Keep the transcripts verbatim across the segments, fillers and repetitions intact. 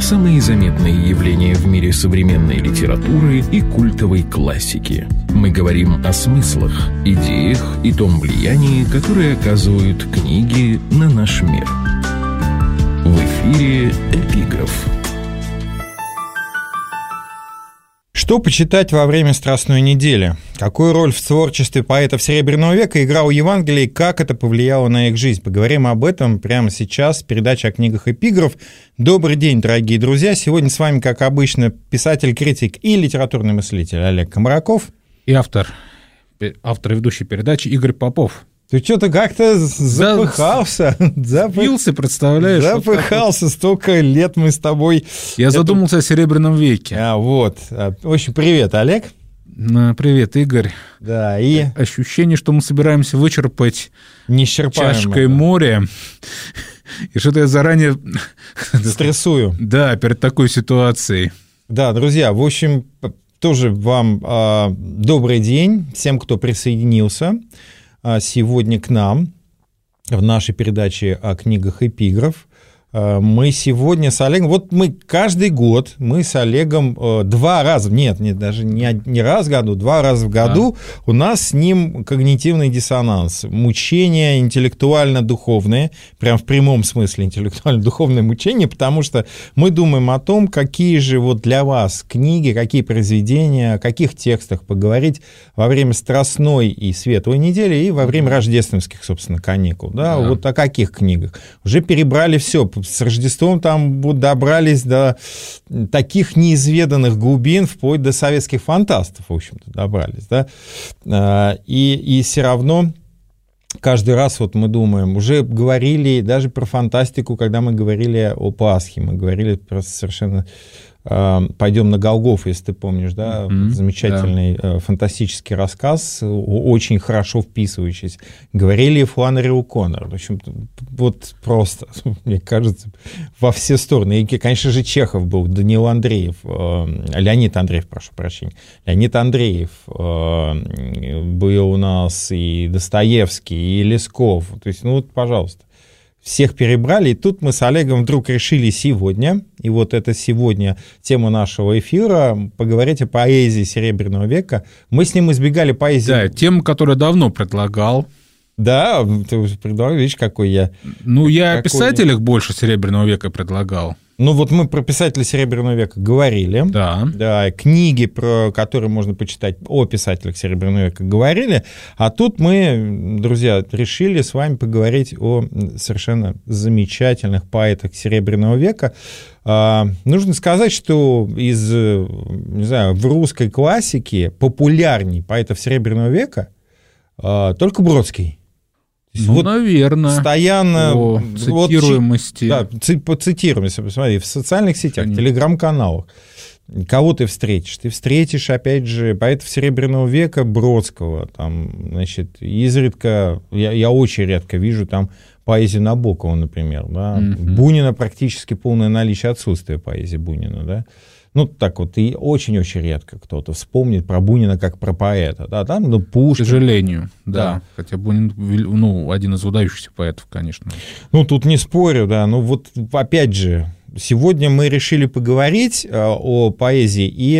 самые заметные явления в мире современной литературы и культовой классики. Мы говорим о смыслах, идеях и том влиянии, которое оказывают книги на наш мир. В эфире «Эпиграф». Что почитать во время Страстной недели? Какую роль в творчестве поэтов Серебряного века играло Евангелие и как это повлияло на их жизнь? Поговорим об этом прямо сейчас. Передача о книгах «Эпиграф». Добрый день, дорогие друзья. Сегодня с вами, как обычно, писатель, критик и литературный мыслитель Олег Комараков. И автор, автор и ведущей передачи Игорь Попов. Ты что-то как-то запыхался. Запился, представляешь? Запыхался, вот столько лет мы с тобой... Я это... задумался о Серебряном веке. А, вот. В общем, привет, Олег. Привет, Игорь. Да, и... Ощущение, что мы собираемся вычерпать чашкой моря. И что-то я заранее... Стрессую. Да, перед такой ситуацией. Да, друзья, в общем, тоже вам э, добрый день всем, кто присоединился сегодня к нам в нашей передаче о книгах «Эпиграф». Мы сегодня с Олегом, вот мы каждый год, мы с Олегом два раза, нет, нет даже не, не раз в году, два раза в году а. у нас с ним когнитивный диссонанс, мучение интеллектуально-духовное, прям в прямом смысле интеллектуально-духовное мучение, потому что мы думаем о том, какие же вот для вас книги, какие произведения, о каких текстах поговорить во время Страстной и Светлой недели и во время рождественских, собственно, каникул, да, да. Вот о каких книгах. Уже перебрали все. С Рождеством там добрались до таких неизведанных глубин, вплоть до советских фантастов, в общем-то, добрались, да, и, и все равно каждый раз вот мы думаем, уже говорили даже про фантастику, когда мы говорили о Пасхе, мы говорили просто совершенно... «Пойдем на Голгофу», если ты помнишь, да, mm-hmm, замечательный да. фантастический рассказ, очень хорошо вписывающийся. Говорили Фланнери О'Коннор, в общем, вот просто, мне кажется, во все стороны. И, конечно же, Чехов был, Даниил Андреев, Леонид Андреев, прошу прощения, Леонид Андреев, был у нас и Достоевский, и Лесков, то есть, ну вот, пожалуйста. Всех перебрали, и тут мы с Олегом вдруг решили сегодня, и вот это сегодня тема нашего эфира, поговорить о поэзии Серебряного века. Мы с ним избегали поэзии... Да, тему, которую давно предлагал. Да, ты предлагал, видишь, какой я... Ну, я о писателях я... больше Серебряного века предлагал. Ну, вот мы про писателей Серебряного века говорили. Да. Да, книги, про которые можно почитать о писателях Серебряного века, говорили. А тут мы, друзья, решили с вами поговорить о совершенно замечательных поэтах Серебряного века. А, нужно сказать, что из, не знаю, в русской классике популярней поэтов Серебряного века а, только Бродский. Ну, вот наверное, постоянно по цитируемости. Вот, да, по цитируемости, посмотри, в социальных сетях, в телеграм-каналах. Кого ты встретишь? Ты встретишь, опять же, поэтов Серебряного века Бродского. Там, значит, изредка, я, я очень редко вижу там поэзию Набокова, например. Да? Mm-hmm. Бунина практически полное наличие отсутствия поэзии Бунина, да. Ну, так вот, и очень-очень редко кто-то вспомнит про Бунина как про поэта. Да, там, ну, Пушкин. К сожалению, да. да. Хотя Бунин, ну, один из выдающихся поэтов, конечно. Ну, тут не спорю, да. Ну, вот, опять же, сегодня мы решили поговорить о поэзии и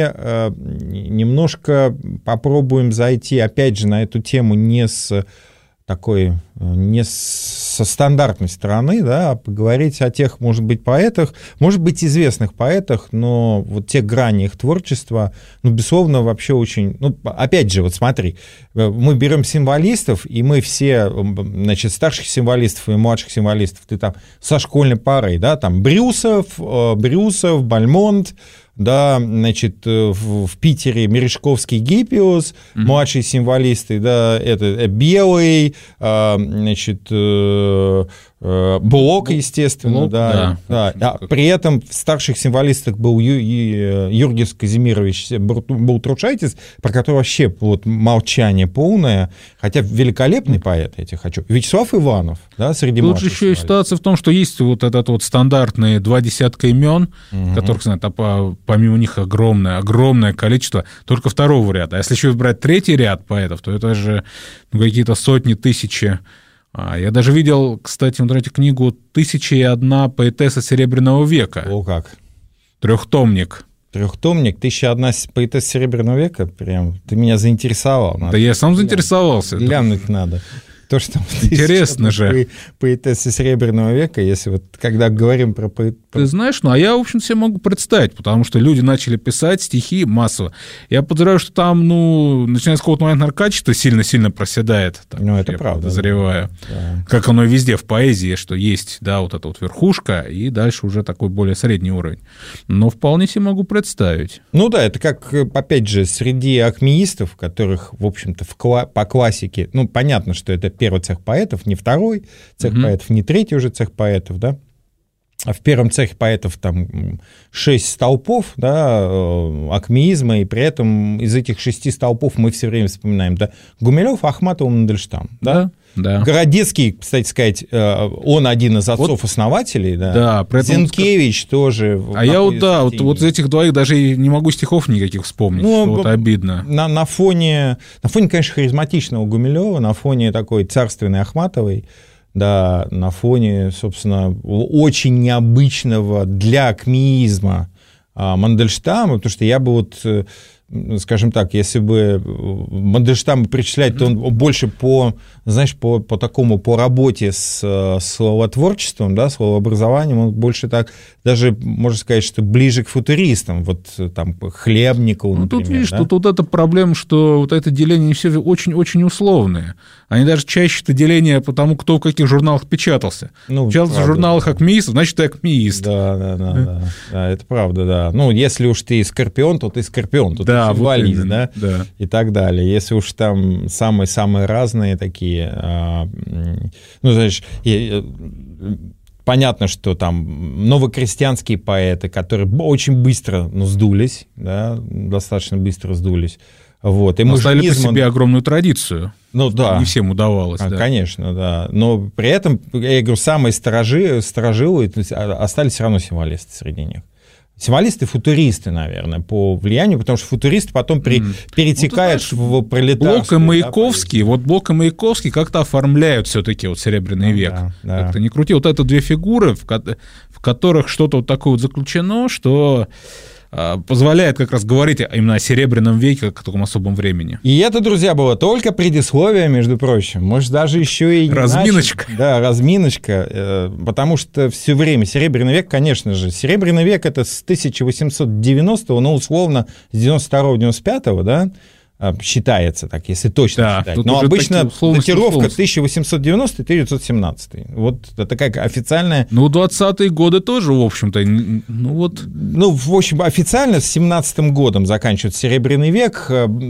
немножко попробуем зайти, опять же, на эту тему не с такой, не со стандартной стороны, да, а поговорить о тех, может быть, поэтах, может быть, известных поэтах, но вот те грани их творчества, ну, безусловно, вообще очень... Ну, опять же, вот смотри, мы берем символистов, и мы все, значит, старших символистов и младших символистов, ты там со школьной парой, да, там Брюсов, Брюсов, Бальмонт, да, значит, в, в Питере Мережковский, Гиппиус, mm-hmm. младшие символисты, да, это Белый, значит, Блок, естественно, Блок, да, да. да. А при этом в старших символистах был Ю, Ю, Юргис Казимирович Балтрушайтис, про который вообще вот молчание полное, хотя великолепный поэт, я тебе хочу. Вячеслав Иванов, да, среди Тут же еще и ситуация в том, что есть вот этот вот стандартные два десятка имен, угу. которых, знаете, а помимо них огромное, огромное количество только второго ряда. А если еще брать третий ряд поэтов, то это же ну, какие-то сотни, тысячи. Я даже видел, кстати, в интернете книгу «Тысяча и одна поэтесса Серебряного века». О, как! Трехтомник. Трехтомник, тысяча одна поэтесса Серебряного века, прям, ты меня заинтересовал. Надо да я сам заинтересовался. Глянуть надо. То, что интересно же. Поэтесса Серебряного века, если вот когда говорим про... Ты знаешь, ну а я, в общем, себе могу представить, потому что люди начали писать стихи массово. Я подозреваю, что там, ну, начиная с какого-то момента качество сильно-сильно проседает. Так, ну, это правда. Подозреваю. Да. Как оно везде в поэзии, что есть, да, вот эта вот верхушка, и дальше уже такой более средний уровень. Но вполне себе могу представить. Ну да, это как, опять же, среди акмеистов, которых, в общем-то, в кла- по классике, ну, понятно, что это первый цех поэтов, не второй цех mm-hmm. поэтов, не третий уже цех поэтов, да. А в первом цехе поэтов там шесть столпов, да, акмеизма, и при этом из этих шести столпов мы все время вспоминаем, да, Гумилев, Ахматова, Мандельштам, да. Да. Городецкий, кстати сказать, он один из отцов-основателей, да. Да, при этом... Зинкевич тоже. А я вот, да, вот, вот из этих двоих даже не могу стихов никаких вспомнить, ну, вот обидно. На, на, фоне, на фоне, конечно, харизматичного Гумилева, на фоне такой царственной Ахматовой, да, на фоне, собственно, очень необычного для акмеизма Мандельштама, потому что я бы вот... скажем так, если бы Мандельштама причислять, то он больше по, знаешь, по, по такому, по работе с словотворчеством, да, словообразованием, он больше так, даже, можно сказать, что ближе к футуристам, вот там Хлебникову, например. Ну, тут, видишь, да? тут вот эта проблема, что вот это деление, они все очень-очень условные. Они даже чаще это деление по тому, кто в каких журналах печатался. Ну, печатался правда, в журналах акмеистов, значит, ты акмеист. Да, да, да, да, да, это правда, да. Ну, если уж ты Скорпион, то ты Скорпион, то да, ты символист, вот да? да, и так далее. Если уж там самые-самые разные такие, ну, знаешь, понятно, что там новокрестьянские поэты, которые очень быстро, ну, сдулись, да, достаточно быстро сдулись. Вот. И оставили по себе огромную традицию. Ну, да. Не всем удавалось. А, да. Конечно, да. Но при этом, я говорю, самые сторожи, сторожилы остались все равно символисты среди них. Символисты, футуристы, наверное, по влиянию, потому что футуристы потом при, mm. перетекают ну, знаешь, в пролетарскую. Блок и Маяковский, да, вот Блок и Маяковский как-то оформляют все-таки вот Серебряный ну, век. Да, да. Как-то не крути. Вот это две фигуры, в, ко- в которых что-то вот такое вот заключено, что позволяет как раз говорить именно о Серебряном веке, как о таком особом времени. И это, друзья, было только предисловие, между прочим. Может, даже еще и... Разминочка. Иначе. Да, разминочка, потому что все время Серебряный век, конечно же, Серебряный век — это с тысяча восемьсот девяностого, ну, условно, с девяносто второго — девяносто пятого, да, считается так, если точно да, считать. Но обычно датировка тысяча восемьсот девяностый — тысяча девятьсот семнадцатый. Вот это как официальная... Ну, двадцатые годы тоже, в общем-то, ну вот... Ну, в общем, официально с семнадцатым годом заканчивается Серебряный век.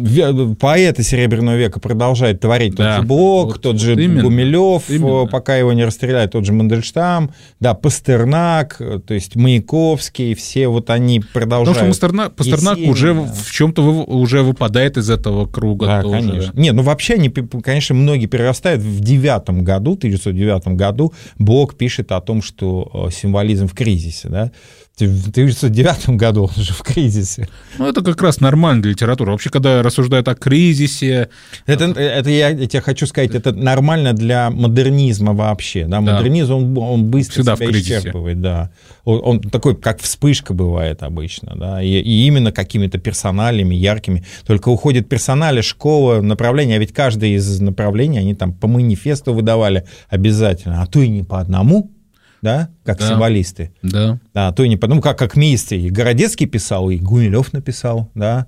Поэты Серебряного века продолжают творить да, тот же Блок, вот, тот же именно, Гумилев, именно. Пока его не расстреляют, тот же Мандельштам, да, Пастернак, то есть Маяковский, все вот они продолжают... Потому что Пастернак, Пастернак Есенин, уже да. в чем-то уже выпадает из этого этого круга да, тоже. Конечно. Не, ну вообще, они, конечно, многие перерастают. В девятом году, тысяча девятьсот девятом году Блок пишет о том, что символизм в кризисе, да. В тысяча девятьсот девятом году он же в кризисе. Ну, это как раз нормально для литературы. Вообще, когда рассуждают о кризисе... Это, это я, я тебе хочу сказать, это нормально для модернизма вообще. Да? Да. Модернизм, он, он быстро всегда себя исчерпывает. Да. Он, он такой, как вспышка бывает обычно. Да? И, и именно какими-то персоналями яркими. Только уходит персоналя, школа, направление. А ведь каждое из направлений, они там по манифесту выдавали обязательно. А то и не по одному. Да, как да. символисты. Да. Да, то и не потому, как акмеисты. И Городецкий писал, и Гумилев написал, да,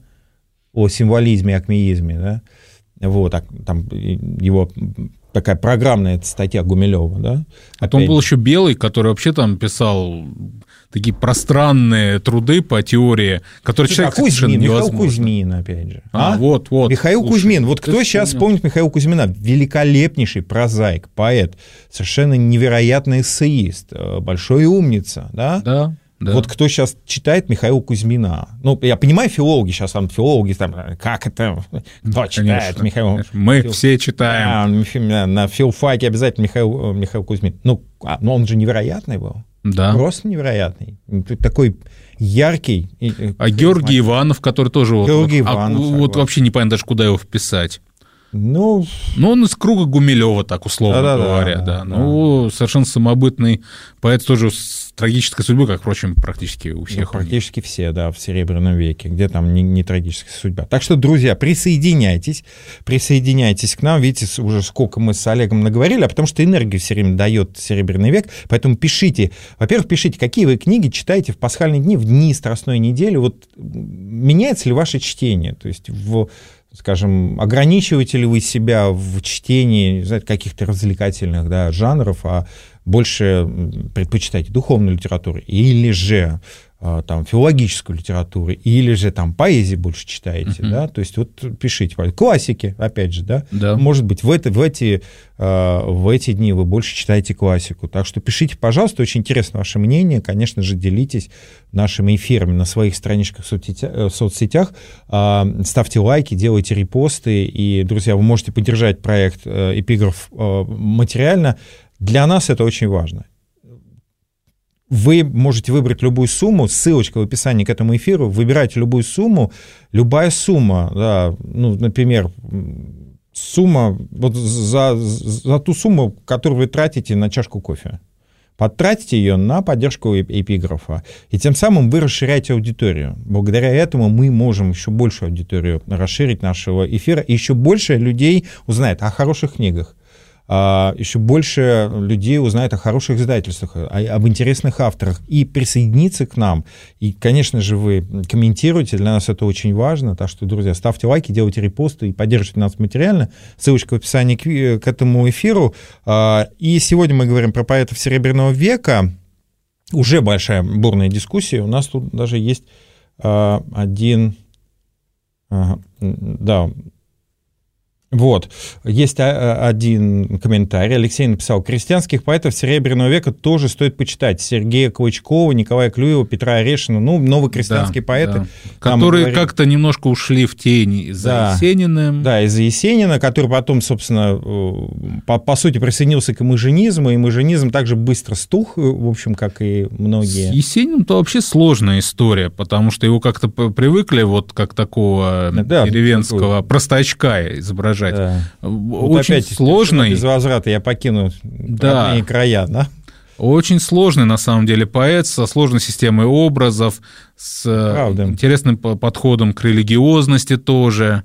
о символизме и акмеизме, да. Вот, так, там его такая программная статья Гумилева, да. Потом Опять... был еще Белый, который вообще там писал такие пространные труды по теории, которые читать а Кузьмин, Михаил Кузьмин, опять же. А, а? вот, вот. Михаил Слушай, Кузьмин. Вот кто сейчас вспомнит Михаила Кузьмина? Великолепнейший прозаик, поэт, совершенно невероятный эссеист, большой умница, да? Да. Да. Вот кто сейчас читает Михаила Кузьмина? Ну, я понимаю, филологи сейчас, там, филологи, там, как это, кто читает Михаила? Мы Фил... все читаем. А, на филфаке обязательно Михаил, Михаил Кузьмин. Ну, а, но он же невероятный был. Да. Просто невероятный. Такой яркий. А Георгий Иванов, который тоже... Георгий вот, Иванов. А, вот вообще непонятно даже, куда его вписать. Ну, ну, он из круга Гумилева, так условно да, говоря, да, да. да. Ну, совершенно самобытный поэт тоже с трагической судьбой, как, впрочем, практически у всех. Ну, практически все, да, в Серебряном веке, где там не, не трагическая судьба. Так что, друзья, присоединяйтесь, присоединяйтесь к нам. Видите, уже сколько мы с Олегом наговорили, а потому что энергию все время дает Серебряный век, поэтому пишите. Во-первых, пишите, какие вы книги читаете в пасхальные дни, в дни Страстной недели. Вот меняется ли ваше чтение? То есть в... Скажем, ограничиваете ли вы себя в чтении, знаете, каких-то развлекательных, да, жанров, а больше предпочитаете духовную литературу, или же там филологическую литературу, или же там поэзии больше читаете, uh-huh. да, то есть вот пишите, классики, опять же, да, да. может быть, в, это, в, эти, в эти дни вы больше читаете классику, так что пишите, пожалуйста, очень интересно ваше мнение, конечно же, делитесь нашими эфирами на своих страничках в соцсетях, ставьте лайки, делайте репосты, и, друзья, вы можете поддержать проект «Эпиграф» материально, для нас это очень важно. Вы можете выбрать любую сумму, ссылочка в описании к этому эфиру, выбирайте любую сумму, любая сумма, да, ну, например, сумма, вот за, за ту сумму, которую вы тратите на чашку кофе, потратите ее на поддержку эпиграфа, и тем самым вы расширяете аудиторию. Благодаря этому мы можем еще большую аудиторию расширить нашего эфира, и еще больше людей узнает о хороших книгах. Еще больше людей узнает о хороших издательствах, об интересных авторах, и присоединиться к нам. И, конечно же, вы комментируете, для нас это очень важно. Так что, друзья, ставьте лайки, делайте репосты и поддерживайте нас материально. Ссылочка в описании к, к этому эфиру. И сегодня мы говорим про поэтов Серебряного века. Уже большая бурная дискуссия. У нас тут даже есть один... Да... Вот, есть один комментарий. Алексей написал: крестьянских поэтов Серебряного века тоже стоит почитать. Сергея Клочкова, Николая Клюева, Петра Орешина, ну, новокрестьянские да, поэты. Да. Которые говорили... как-то немножко ушли в тень за да, Есениным. Да, из-за Есенина, который потом, собственно, по, по сути присоединился к имажинизму, и имажинизм также быстро стух, в общем, как и многие. С Есениным-то вообще сложная история, потому что его как-то привыкли вот как такого да, деревенского такой... простачка изображать. Да. Вот очень опять, сложный. Без возврата я покину да. родные края, да? Очень сложный, на самом деле, поэт, со сложной системой образов, с Правда. интересным подходом к религиозности тоже.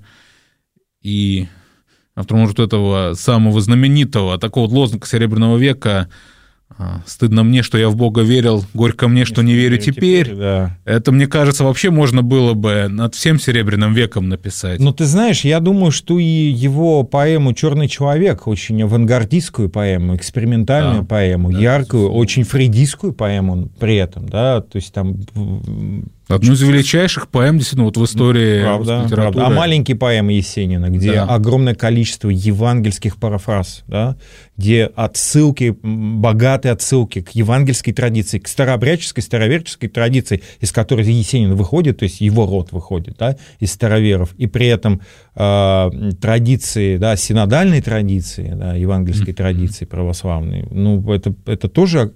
И автор, может, этого самого знаменитого, такого вот лозунга Серебряного века: «Стыдно мне, что я в Бога верил, горько мне, что не верю теперь». теперь да. Это, мне кажется, вообще можно было бы над всем Серебряным веком написать. Ну, ты знаешь, я думаю, что и его поэму «Черный человек», очень авангардистскую поэму, экспериментальную да. поэму, да, яркую, да. очень фрейдистскую поэму при этом, да, то есть там... Одну из величайших поэм, действительно, вот в истории правда, литературы. Правда. А маленькие поэмы Есенина, где да. огромное количество евангельских парафраз, да, где отсылки, богатые отсылки к евангельской традиции, к старообрядческой, староверческой традиции, из которой Есенин выходит, то есть его род выходит, да, из староверов, и при этом э, традиции, да, синодальной традиции, да, евангельской mm-hmm. традиции православной, ну, это, это тоже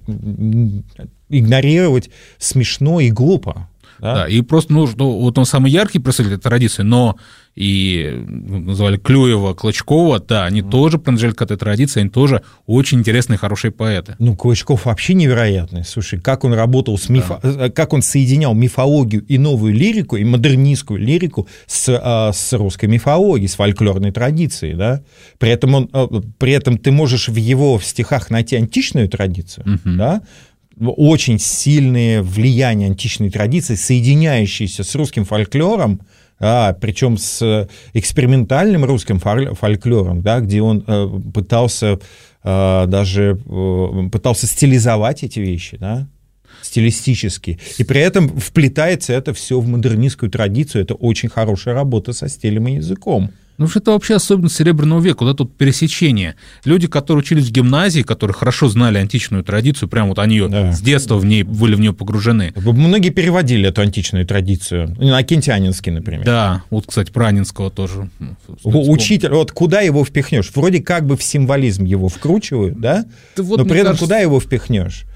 игнорировать смешно и глупо. Да? Да, и просто, ну, вот он самый яркий представитель этой традиции, но и называли Клюева, Клочкова, да, они mm. тоже принадлежали к этой традиции, они тоже очень интересные, хорошие поэты. Ну, Клочков вообще невероятный. Слушай, как он работал с мифо... да. как он соединял мифологию и новую лирику, и модернистскую лирику с, с русской мифологией, с фольклорной традицией, да. При этом, он, при этом ты можешь в его стихах найти античную традицию, mm-hmm. да, очень сильные влияния античной традиции, соединяющиеся с русским фольклором, а, причем с экспериментальным русским фольклором, да, где он э, пытался э, даже э, пытался стилизовать эти вещи, да, стилистически, и при этом вплетается это все в модернистскую традицию. Это очень хорошая работа со стилем и языком. Ну, это вообще особенность Серебряного века, да, тут пересечение. Люди, которые учились в гимназии, которые хорошо знали античную традицию, прям вот они да. с детства в ней, были в нее погружены. Многие переводили эту античную традицию. Акинтианинский, например. Да, вот, кстати, Пранинского тоже. Учитель, вот куда его впихнешь? Вроде как бы в символизм его вкручивают, да? да вот, но при этом кажется... куда его впихнешь?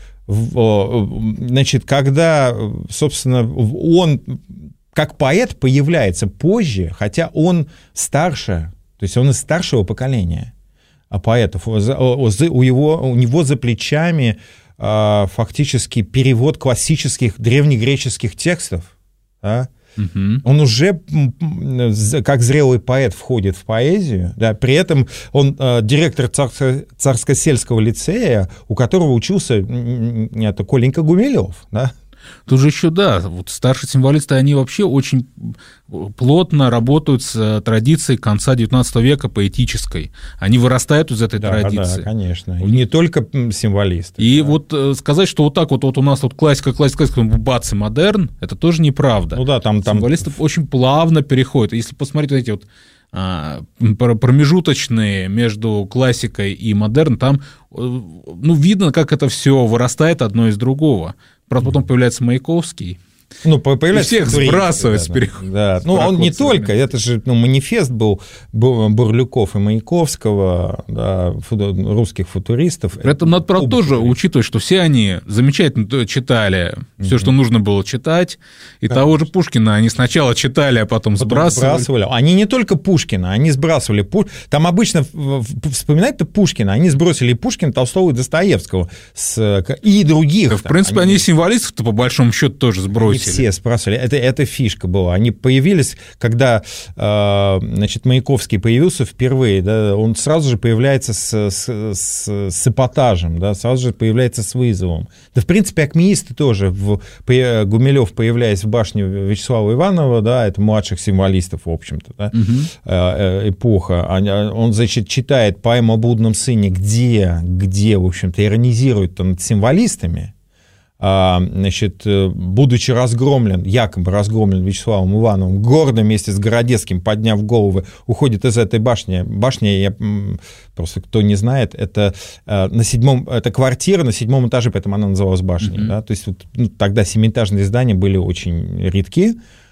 Значит, когда, собственно, он... как поэт появляется позже, хотя он старше То есть он из старшего поколения поэтов. У, у, его, у него за плечами а, фактически перевод классических древнегреческих текстов. Да? Угу. Он уже как зрелый поэт входит в поэзию, да? При этом он а, директор царско- царско-сельского лицея, у которого учился это Коленька Гумилев, да? Тут же еще, да, вот старшие символисты, они вообще очень плотно работают с традицией конца девятнадцатого века поэтической. Они вырастают из этой да, традиции. Да, конечно. И не только символисты. И да. вот сказать, что вот так вот, вот у нас вот классика, классика, классика, бац, и модерн, это тоже неправда. Ну да, там... Символисты там... очень плавно переходят. Если посмотреть вот эти вот промежуточные между классикой и модерн, там ну, видно, как это все вырастает одно из другого. Правда, потом появляется Маяковский. Ну, появляется и всех сбрасывать с да, перехода. Да. Ну, он не только, это же ну, манифест был Бурлюков и Маяковского, да, фу, русских футуристов. При этом надо, правда, тоже учитывать, что все они замечательно читали все, mm-hmm. что нужно было читать, и Конечно. Того же Пушкина они сначала читали, а потом, потом сбрасывали. сбрасывали. Они не только Пушкина, они сбрасывали. Там обычно вспоминать-то Пушкина, они сбросили Пушкина, Толстого и Достоевского с... и других. Да, в принципе, они, они символистов-то по большому счету тоже сбросили. Все сбрасывали. Это, это фишка была. Они появились, когда э, значит, Маяковский появился впервые, да, он сразу же появляется с, с, с, с эпатажем, да, сразу же появляется с вызовом. Да, в принципе, акмеисты тоже. В, Гумилев, появляясь в башне Вячеслава Иванова, да, это младших символистов, в общем-то, да, угу. э, эпоха. Он, значит, читает поэму о блудном сыне, где, где, в общем-то, иронизирует над символистами. Значит, будучи разгромлен, якобы разгромлен Вячеславом Ивановым, гордо вместе с Городецким, подняв головы, уходит из этой башни. Башня, я, просто кто не знает, это, на седьмом, это квартира на седьмом этаже, поэтому она называлась башней. Mm-hmm. Да? То есть вот, ну, тогда семиэтажные здания были очень редки.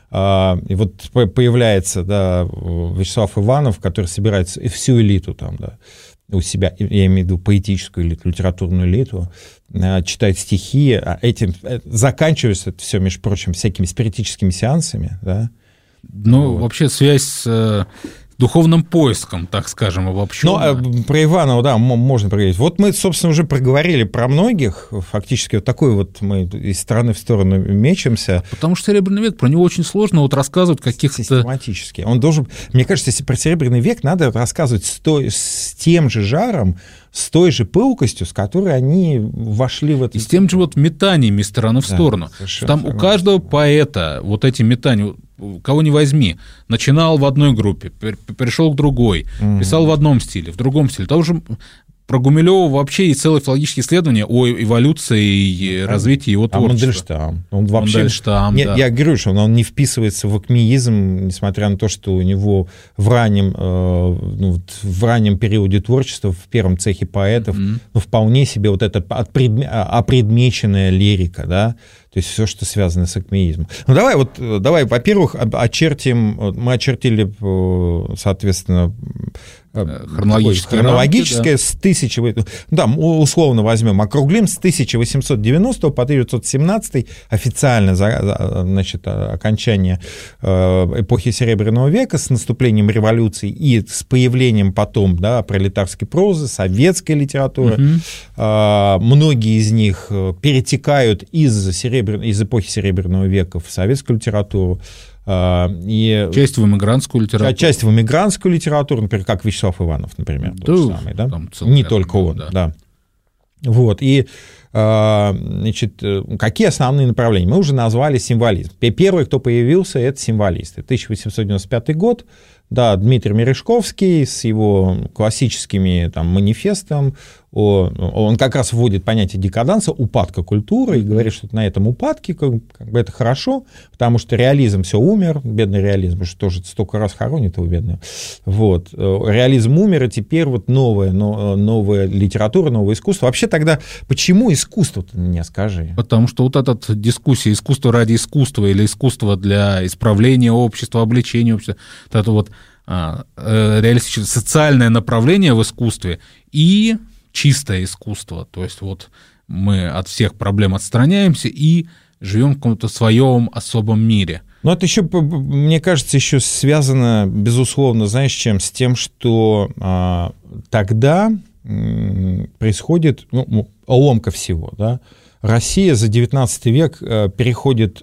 И вот появляется да, Вячеслав Иванов, который собирает всю элиту там, да, у себя, я имею в виду поэтическую элиту, литературную элиту, читает стихи, а этим заканчивается это все, между прочим, всякими спиритическими сеансами. Да? Ну, вот. Вообще связь с духовным поиском, так скажем, обобщенно. Ну, про Иванова, да, можно проговорить. Вот мы, собственно, уже проговорили про многих, фактически вот такой вот мы из стороны в сторону мечемся. Потому что Серебряный век, про него очень сложно вот рассказывать каких-то... Систематически. Он должен... Мне кажется, если про Серебряный век надо рассказывать с, той, с тем же жаром, с той же пылкостью, с которой они вошли в это... И с тем же вот метаниями из стороны в сторону. Да, там у каждого поэта вот эти метания... Кого не возьми, начинал в одной группе, перешел к другой, mm-hmm. писал в одном стиле, в другом стиле. Того же про Гумилева вообще и целое филологическое исследование о эволюции и развитии его творчества. А Мандельштам. Он вообще... Мандельштам, не, да. Я говорю, что он не вписывается в акмеизм, несмотря на то, что у него в раннем, э, ну, в раннем периоде творчества, в первом цехе поэтов, mm-hmm. ну, вполне себе вот эта опредмеченная лирика, да, то есть все, что связано с акмеизмом. Ну, давай, вот, давай, во-первых, очертим, мы очертили, соответственно, хронологическое, хронологическое рамки, да. с тысячи, да, условно возьмем, округлим с тысяча восемьсот девяностого по тысяча девятьсот семнадцатый, официально, значит, окончание эпохи Серебряного века с наступлением революции и с появлением потом, да, пролетарской прозы, советской литературы. Угу. Многие из них перетекают из, серебр... из эпохи Серебряного века в советскую литературу. И часть в эмигрантскую литературу. Часть в эмигрантскую литературу, например, как Вячеслав Иванов, например, да, тот же самый, да? Не только он, да. да. Вот, и, значит, какие основные направления? Мы уже назвали символизм. Первый, кто появился, это символисты. тысяча восемьсот девяносто пятый год, да, Дмитрий Мережковский с его классическими там манифестом, он как раз вводит понятие декаданса, упадка культуры, и говорит, что на этом упадке как, как бы это хорошо, потому что реализм все умер, бедный реализм, потому что тоже столько раз хоронит его бедного. Вот. Реализм умер, и теперь вот новая, новая литература, новое искусство. Вообще тогда почему искусство, ты мне скажи? Потому что вот эта дискуссия искусство ради искусства или искусство для исправления общества, обличения общества, вот это вот а, реалистическое социальное направление в искусстве и чистое искусство, то есть вот мы от всех проблем отстраняемся и живем в каком-то своем особом мире. Но это еще, мне кажется, еще связано, безусловно, знаешь, с чем? С тем, что а, тогда м, происходит ну, ломка всего, да? Россия за девятнадцатый век переходит,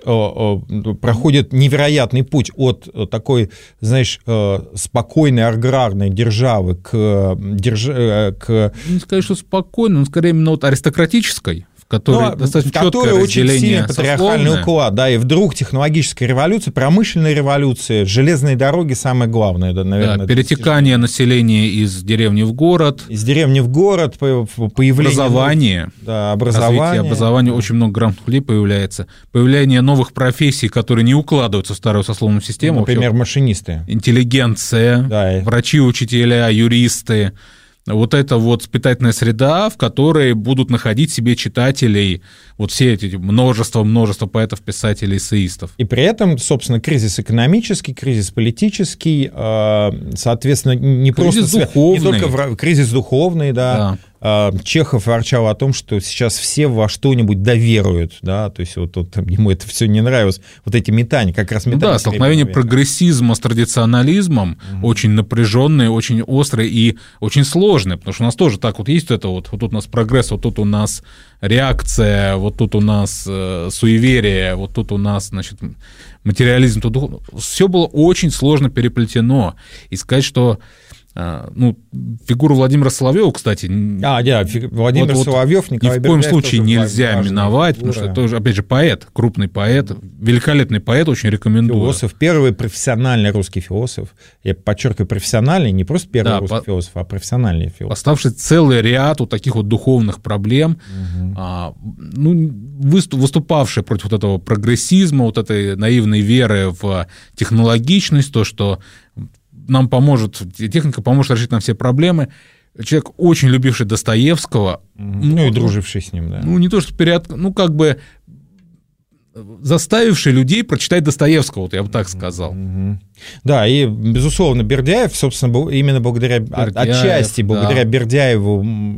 проходит невероятный путь от такой, знаешь, спокойной аграрной державы к... Держ... к... Не сказать, что спокойной, но скорее именно вот аристократической, в которой но, достаточно в четкое очень сильный патриархальный сословное. уклад, да, и вдруг технологическая революция, промышленная революция, железные дороги самое главное, да, наверное. Да, перетекание населения из деревни в город. Из деревни в город, появление... Образование. Да, образование. Развитие образования, очень много грамотных людей появляется. Появление новых профессий, которые не укладываются в старую сословную систему. Например, вообще, машинисты. Интеллигенция, да. врачи, учителя, юристы. Вот это вот воспитательная среда, в которой будут находить себе читателей вот все эти множество-множество поэтов, писателей, эссеистов. И при этом, собственно, кризис экономический, кризис политический, соответственно, не кризис просто... духовный. Не только в... кризис духовный, да. да. Чехов ворчал о том, что сейчас все во что-нибудь доверуют, да, то есть вот, вот ему это все не нравилось, вот эти метания, как раз метания. Ну да, столкновение прогрессизма с традиционализмом угу. очень напряженное, очень острое и очень сложное, потому что у нас тоже так вот есть это вот, вот тут у нас прогресс, вот тут у нас реакция, вот тут у нас э, суеверие, вот тут у нас, значит, материализм, тут дух... все было очень сложно переплетено, и сказать, что ну, фигуру Владимира Соловьева, кстати, а, да, Владимир вот, Соловьев, Николай ни в коем Бердяев случае нельзя миновать, фигура. Потому что это тоже, опять же, поэт, крупный поэт, великолепный поэт, очень рекомендую. Философ, первый профессиональный русский философ, я подчеркиваю, профессиональный, не просто первый да, русский по... философ, а профессиональный философ. Поставший целый ряд вот таких вот духовных проблем, угу. а, ну, выступавший против вот этого прогрессизма, вот этой наивной веры в технологичность, то, что нам поможет, техника поможет решить нам все проблемы. Человек, очень любивший Достоевского. Ну, ну и друживший с ним, да. Ну, не то, что перед... Ну, как бы заставивший людей прочитать Достоевского, вот я бы так сказал. Mm-hmm. Да, и, безусловно, Бердяев, собственно, именно благодаря, Бердяев, отчасти благодаря да. Бердяеву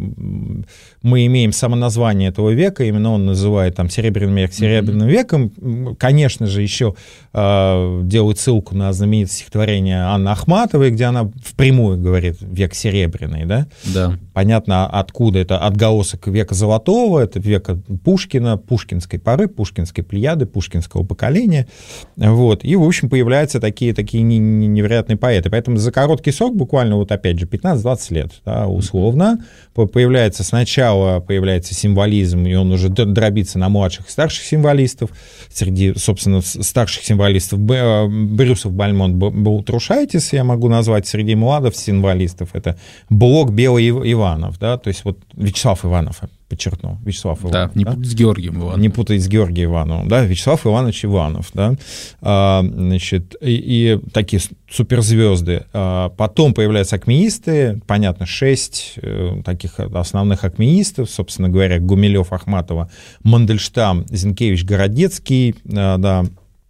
мы имеем самоназвание этого века, именно он называет там Серебряный век Серебряным mm-hmm. веком. Конечно же, еще э, делает ссылку на знаменитое стихотворение Анны Ахматовой, где она впрямую говорит «век серебряный», да? Да. Понятно, откуда это отголосок века золотого, это века Пушкина, пушкинской поры, пушкинской плеяды, пушкинского поколения, вот, и, в общем, появляются такие, такие невероятные поэты, поэтому за короткий срок, буквально, вот опять же, пятнадцать-двадцать лет, да, условно, появляется сначала, появляется символизм, и он уже дробится на младших и старших символистов, среди, собственно, старших символистов Брюсов, Бальмонт, Балтрушайтис, я могу назвать, среди младов символистов, это Блок, Белый Иванов, да, то есть вот Вячеслав Иванов, подчеркну, Вячеслав Иванов. Да, не да? путать с Георгием Ивановым. Не путать с Георгием Ивановым, да, Вячеслав Иванович Иванов, да, а, значит, и, и такие суперзвезды. А, потом появляются акмеисты, понятно, шесть э, таких основных акмеистов, собственно говоря, Гумилев, Ахматова, Мандельштам, Зинкевич, Городецкий, а, да,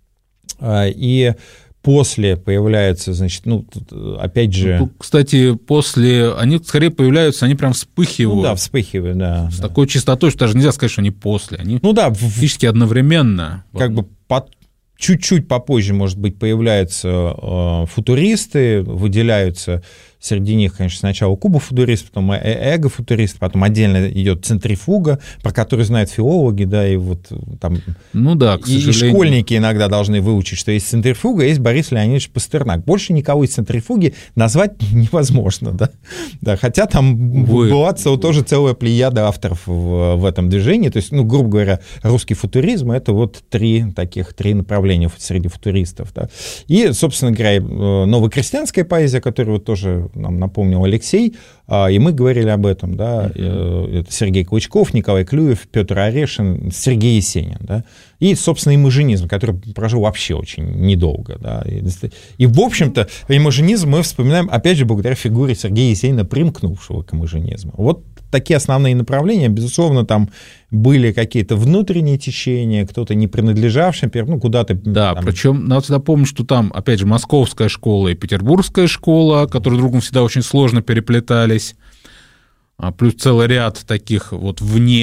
а, и после появляются, значит, ну, опять же... Ну, кстати, после... Они скорее появляются, они прям вспыхивают. Ну да, вспыхивают, да. С да. такой частотой, что даже нельзя сказать, что они после. Они ну да, фактически одновременно. Как бы под... чуть-чуть попозже, может быть, появляются э, футуристы, выделяются... Среди них, конечно, сначала кубофутурист, потом эго-футурист, потом отдельно идет центрифуга, про которую знают филологи, да, и вот там... Ну да, к сожалению. И школьники иногда должны выучить, что есть центрифуга, есть Борис Леонидович Пастернак. Больше никого из центрифуги назвать невозможно, да. да хотя там Вы... была тоже целая плеяда авторов в, в этом движении. То есть, ну, грубо говоря, русский футуризм — это вот три таких, три направления среди футуристов, да. И, собственно говоря, новокрестьянская поэзия, которую вот тоже нам напомнил Алексей, и мы говорили об этом, да, uh-huh. это Сергей Клычков, Николай Клюев, Петр Орешин, Сергей Есенин, да, и, собственно, имажинизм, который прожил вообще очень недолго, да, и, и в общем-то, имажинизм мы вспоминаем, опять же, благодаря фигуре Сергея Есенина, примкнувшего к имажинизму. Вот такие основные направления, безусловно, там были какие-то внутренние течения, кто-то не принадлежавший, ну, куда-то... Да, там... причем надо всегда помнить, что там, опять же, московская школа и петербургская школа, которые друг другу всегда очень сложно переплетались, плюс целый ряд таких вот вне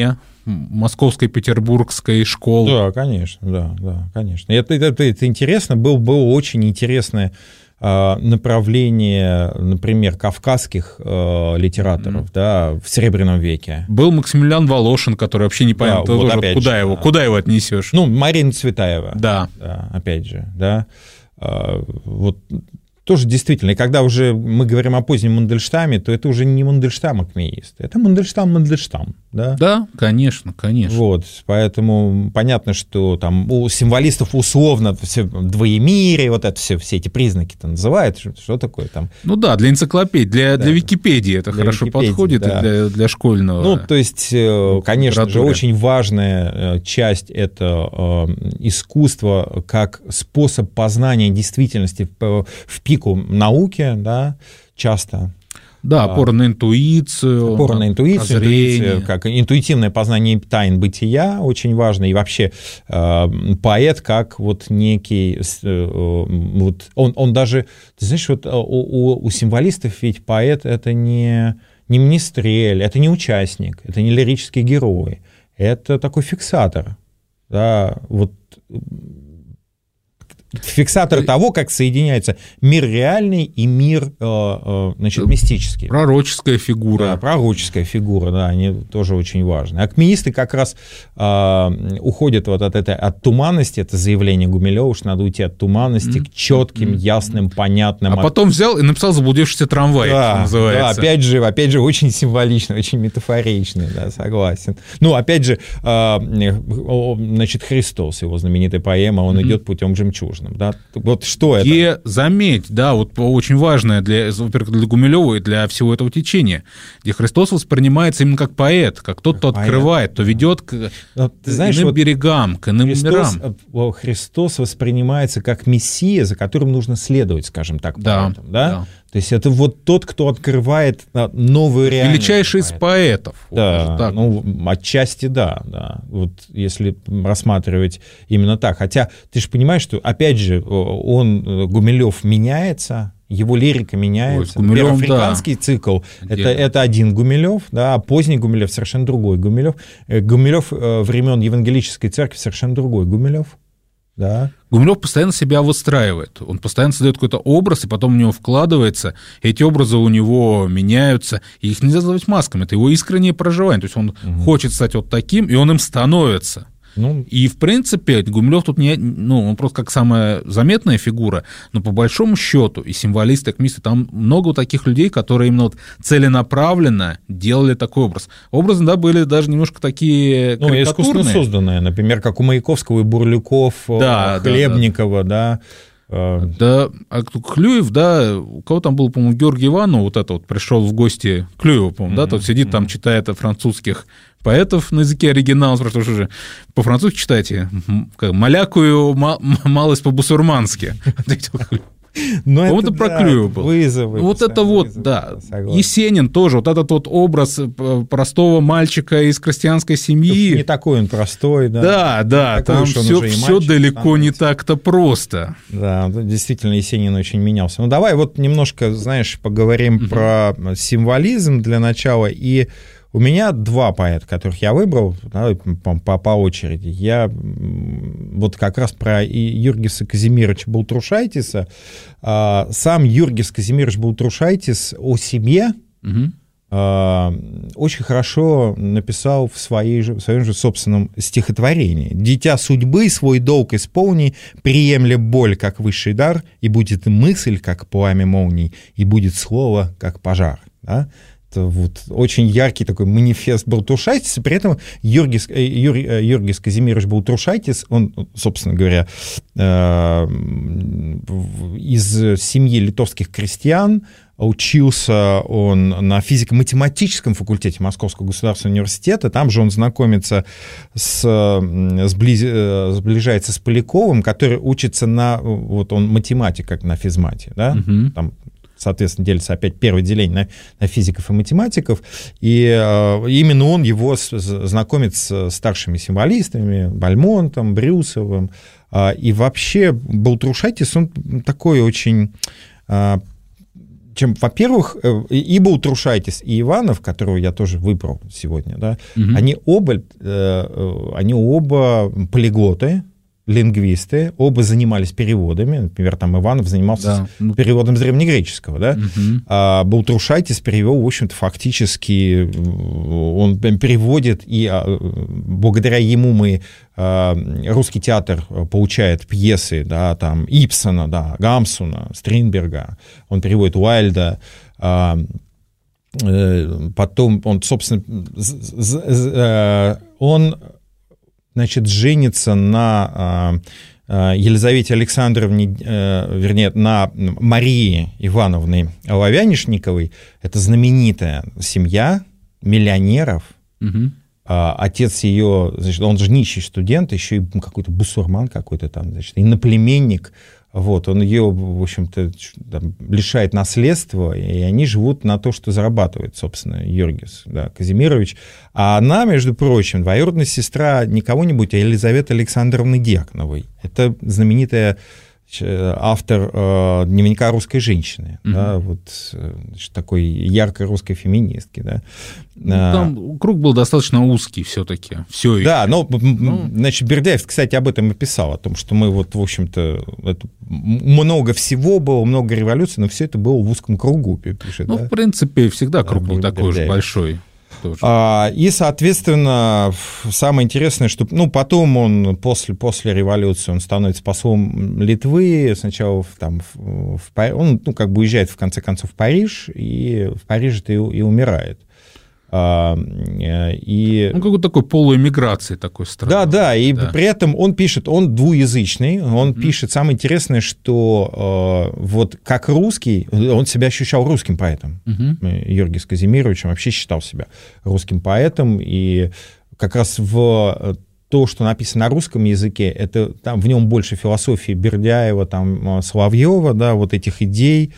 московской, петербургской школ. Да, конечно, да, да, конечно. Это, это, это интересно, был, было очень интересное направление, например, кавказских э, литераторов, mm-hmm. да, в Серебряном веке. Был Максимилиан Волошин, который вообще не понял, да, вот тоже, куда, же, его, да. куда его отнесешь. Ну, Марина Цветаева. Да. да. Опять же, да. А, вот тоже действительно, и когда уже мы говорим о позднем Мандельштаме, то это уже не Мандельштам акмеист, это Мандельштам Мандельштам, да? Да, конечно, конечно. Вот, поэтому понятно, что там у символистов условно все двоемирие, вот это все, все эти признаки-то называют, что, что такое там. Ну да, для энциклопедии, для, да, для Википедии это для хорошо Википедии, подходит, да. для, для школьного. Ну, то есть, конечно же, очень важная часть — это искусство как способ познания действительности в пику науки, да, часто. Да, опора на интуицию. Опора на интуицию, интуиция, как интуитивное познание тайн бытия очень важно. И вообще э, поэт как вот некий... Э, вот он, он даже... Ты знаешь, вот у, у, у символистов ведь поэт — это не, не министрель, это не участник, это не лирический герой. Это такой фиксатор. Да, вот... Фиксатор того, как соединяется мир реальный и мир, значит, мистический. Пророческая фигура. Да, пророческая фигура, да, они тоже очень важны. Акмеисты как раз э, уходят вот от этой, от туманности, это заявление Гумилева, что надо уйти от туманности mm-hmm. к четким, ясным, понятным. А потом взял и написал «Заблудившийся трамвай», да, что называется. Да, опять же, опять же, очень символично, очень метафорично, да, согласен. Ну, опять же, э, значит, Христос, его знаменитая поэма, он mm-hmm. идет путем жемчужным. Да? Вот что это? И заметь, да, вот очень важное для, во-первых, для Гумилева и для всего этого течения, где Христос воспринимается именно как поэт, как тот, кто поэт, открывает, кто ведет к Но, ты знаешь, иным вот берегам, к иным Христос, мирам. Христос воспринимается как мессия, за которым нужно следовать, скажем так, да, поэтам, да? да. То есть это вот тот, кто открывает новую реальность. Величайший из поэтов. Да, так. Ну, отчасти да, да. Вот если рассматривать именно так. Хотя ты же понимаешь, что, опять же, он, Гумилев, меняется, его лирика меняется. Ой, Гумилев, африканский да. цикл это, это один Гумилев, да, а поздний Гумилев совершенно другой Гумилев. Гумилев времен Евангелической церкви совершенно другой Гумилев. Да. Гумилев постоянно себя выстраивает, он постоянно создает какой-то образ, и потом в него вкладывается, эти образы у него меняются, и их нельзя называть масками, это его искреннее проживание, то есть он угу. хочет стать вот таким, и он им становится. Ну, и, в принципе, Гумилев тут не, ну, он просто как самая заметная фигура, но по большому счету и символисты, и акмеисты, там много таких людей, которые именно вот целенаправленно делали такой образ. Образы, да, были даже немножко такие ну, карикатурные. Искусственно созданные, например, как у Маяковского и Бурлюков, да, Хлебникова, да. да. Да, а Клюев, да, у кого там был, по-моему, Георгий Иванов, вот это вот пришел в гости Клюева, по-моему, mm-hmm. да, тот сидит там, читает французских поэтов на языке оригинала, спрашивают, что же по-французски читаете? «Малякую малость по-бусурмански». Но это, это про да, Клюева был. Вызовы, вот это вот, вызовы, да. Согласен. Есенин тоже, вот этот вот образ простого мальчика из крестьянской семьи. Не такой он простой, да. Да, да, такой там все, все далеко становится. Не так-то просто. Да, действительно, Есенин очень менялся. Ну, давай вот немножко, знаешь, поговорим угу. про символизм для начала. И у меня два поэта, которых я выбрал, да, по, по, по очереди. Я вот как раз про Юргиса Казимировича Балтрушайтиса. Сам Юргис Казимирович Балтрушайтис о себе угу. очень хорошо написал в, своей же, в своем же собственном стихотворении. «Дитя судьбы, свой долг исполни, приемля боль, как высший дар, и будет мысль, как пламя молний, и будет слово, как пожар». Да? Вот очень яркий такой манифест Балтрушайтиса, при этом Юргис, Юр, Юргис Казимирович Балтрушайтис, он, собственно говоря, из семьи литовских крестьян, учился он на физико-математическом факультете Московского государственного университета, там же он знакомится с, сблиз, сближается с Поляковым, который учится на, вот он математик, как на физмате, да, угу. там, соответственно, делится опять первое деление на, на физиков и математиков, и э, именно он его с, знакомит с старшими символистами, Бальмонтом, Брюсовым, э, и вообще Балтрушайтис, он такой очень... Э, чем, во-первых, и Балтрушайтис, и Иванов, которого я тоже выбрал сегодня, да, угу. они оба, они оба полиглоты, лингвисты, оба занимались переводами. Например, там Иванов занимался да. переводом с древнегреческого, да? Угу. А Балтрушайтис перевел, в общем-то, фактически, он переводит, и благодаря ему мы, русский театр получает пьесы, да, там, Ибсена, да, Гамсуна, Стринберга, он переводит Уайльда, потом он, собственно, он значит, женится на э, Елизавете Александровне, э, вернее, на Марии Ивановне Оловянишниковой. Это знаменитая семья миллионеров. Угу. А, отец ее, значит, он же нищий студент, еще и какой-то бусурман какой-то там, значит, иноплеменник. Вот, он ее, в общем-то, там, лишает наследства, и они живут на то, что зарабатывает, собственно, Йоргис, да, Казимирович. А она, между прочим, двоюродная сестра не кого-нибудь, а Елизаветы Александровны Дьяконовой. Это знаменитая автор э, дневника русской женщины, угу. да, вот значит, такой яркой русской феминистки, да. Ну, там круг был достаточно узкий все-таки. Все да, но, ну, значит, Бердяев, кстати, об этом и писал, о том, что мы вот, в общем-то, это, много всего было, много революций, но все это было в узком кругу, пишет. Ну, да? В принципе, всегда круг был такой Бердяев. Же большой. А, и, соответственно, самое интересное, что ну, потом он после, после революции он становится послом Литвы, сначала там, в, в, он ну, как бы уезжает в конце концов в Париж, и в Париже-то и, и умирает. А, и... Ну, какой-то такой полуэмиграции такой страны. Да, да, и да. При этом он пишет, он двуязычный, он mm-hmm. пишет, самое интересное, что э, вот как русский, он себя ощущал русским поэтом, mm-hmm. Йоргис Казимирович, он вообще считал себя русским поэтом, и как раз в то, что написано на русском языке, это там в нем больше философии Бердяева, там, Соловьева, да, вот этих идей.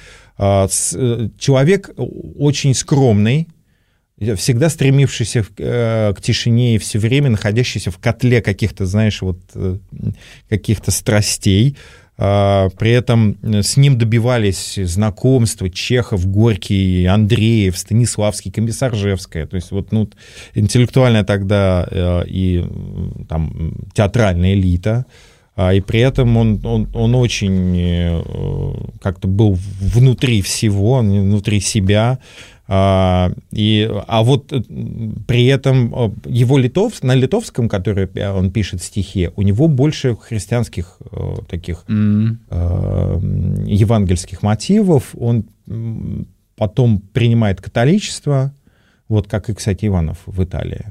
Человек очень скромный, всегда стремившийся к тишине и все время находящийся в котле каких-то, знаешь, вот каких-то страстей. При этом с ним добивались знакомства Чехов, Горький, Андреев, Станиславский, Комиссаржевская. То есть вот ну, интеллектуальная тогда и там, театральная элита. И при этом он, он, он очень как-то был внутри всего, внутри себя. А, и, а вот при этом его литов, на литовском, который он пишет стихи, у него больше христианских таких mm. э, евангельских мотивов. Он потом принимает католичество, вот как и, кстати, Иванов в Италии.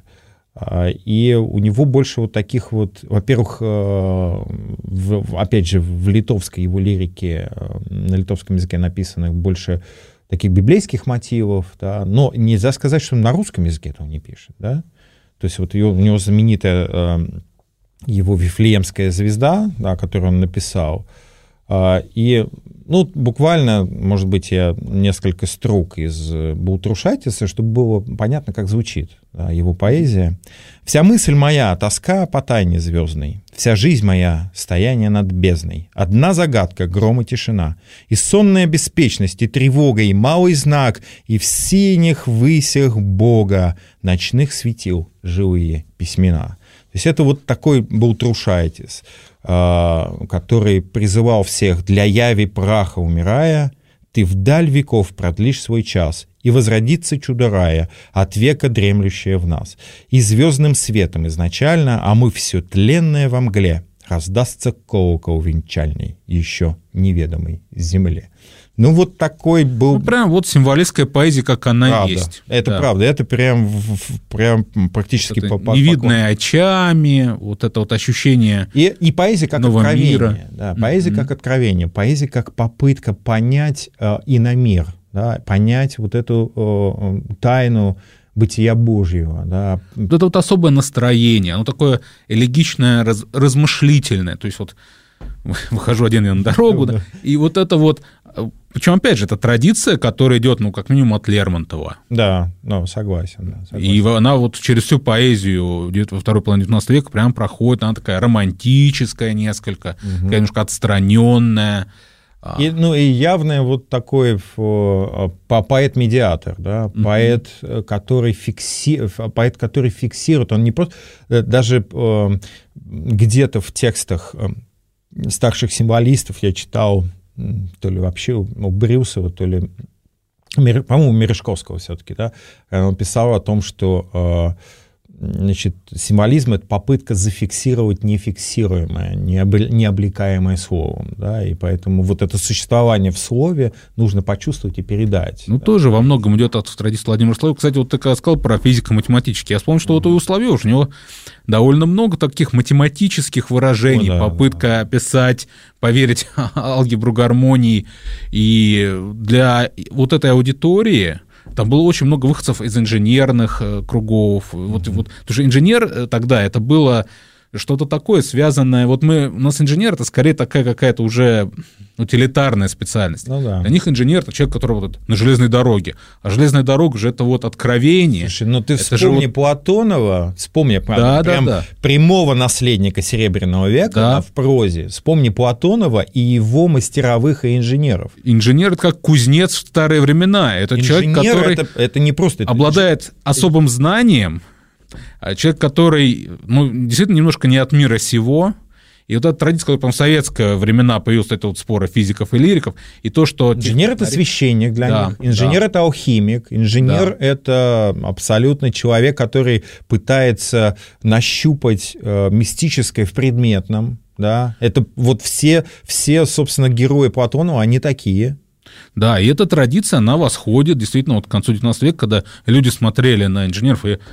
И у него больше вот таких вот, во-первых, в, опять же, в литовской его лирике, на литовском языке написанных больше таких библейских мотивов, да, но нельзя сказать, что он на русском языке этого не пишет, да. То есть вот ее, у него знаменитая э, его «Вифлеемская звезда», да, которую он написал, э, и, ну, буквально, может быть, я несколько строк из Балтрушайтиса, чтобы было понятно, как звучит да, его поэзия. «Вся мысль моя — тоска по тайне звездной, вся жизнь моя — стояние над бездной. Одна загадка — гром и тишина, и сонная беспечность, и тревога, и малый знак, и в синих высях Бога ночных светил живые письмена». То есть это вот такой Балтрушайтис, который призывал всех «для яви праха умирая, ты вдаль веков продлишь свой час, и возродится чудо рая, от века дремлющее в нас. И звездным светом изначально, а мы все тленное во мгле, раздастся колокол венчальный, еще неведомой земле». Ну, вот такой был... Ну, прям вот символистская поэзия, как она правда. Есть. Это да. правда, это прям, прям практически... Это по, невидное по... очами, вот это вот ощущение И, и поэзия как откровение. Мира. Да, поэзия mm-hmm. как откровение, поэзия как попытка понять э, иномир, да, понять вот эту э, тайну бытия Божьего. Да. Вот это вот особое настроение, оно такое элегичное, раз, размышлительное, то есть вот выхожу один я на дорогу, да, и вот это вот... Причем, опять же, это традиция, которая идет, ну, как минимум, от Лермонтова. Да, ну, согласен, да, согласен. И она вот через всю поэзию где-то во второй половине девятнадцатого века прям проходит, она такая романтическая несколько, угу. такая немножко отстраненная. И, ну, и явный вот такой поэт-медиатор, да, mm-hmm. поэт, который фикси... поэт, который фиксирует, он не просто, даже э, где-то в текстах старших символистов я читал, то ли вообще у Брюсова, то ли, по-моему, у Мережковского все-таки, да, он писал о том, что значит, символизм — это попытка зафиксировать нефиксируемое, необлекаемое словом, да, и поэтому вот это существование в слове нужно почувствовать и передать. Ну, да. тоже во многом идет от традиции Владимира Соловьева. Кстати, вот ты когда сказал про физико-математические, я вспомнил, что mm-hmm. вот у Соловьева у него довольно много таких математических выражений, oh, да, попытка да. описать, поверить алгебру гармонии, и для вот этой аудитории там было очень много выходцев из инженерных кругов. Mm-hmm. Вот, вот, потому что инженер тогда это было что-то такое связанное. Вот мы, у нас инженер — это скорее такая какая-то уже утилитарная специальность. Ну, да. Для них инженер — это человек, который вот на железной дороге. А железная дорога же это вот откровение. Слушай, ну ты это вспомни вот... Платонова, вспомни да, прям да, да. прямого наследника Серебряного века да. да, в прозе. Вспомни Платонова и его мастеровых и инженеров. Инженер — это как кузнец в старые времена. Это инженер, человек, который это, это не просто, обладает это... особым знанием, человек, который, ну, действительно немножко не от мира сего. И вот эта традиция, когда, по-моему, в советские времена появилась это вот спора физиков и лириков, и то, что... Инженер — это священник для да, них, инженер да. — это алхимик, инженер да. — это абсолютно человек, который пытается нащупать э, мистическое в предметном, да, это вот все, все, собственно, герои Платонова, они такие. Да, и эта традиция, она восходит действительно вот к концу девятнадцатого века, когда люди смотрели на инженеров и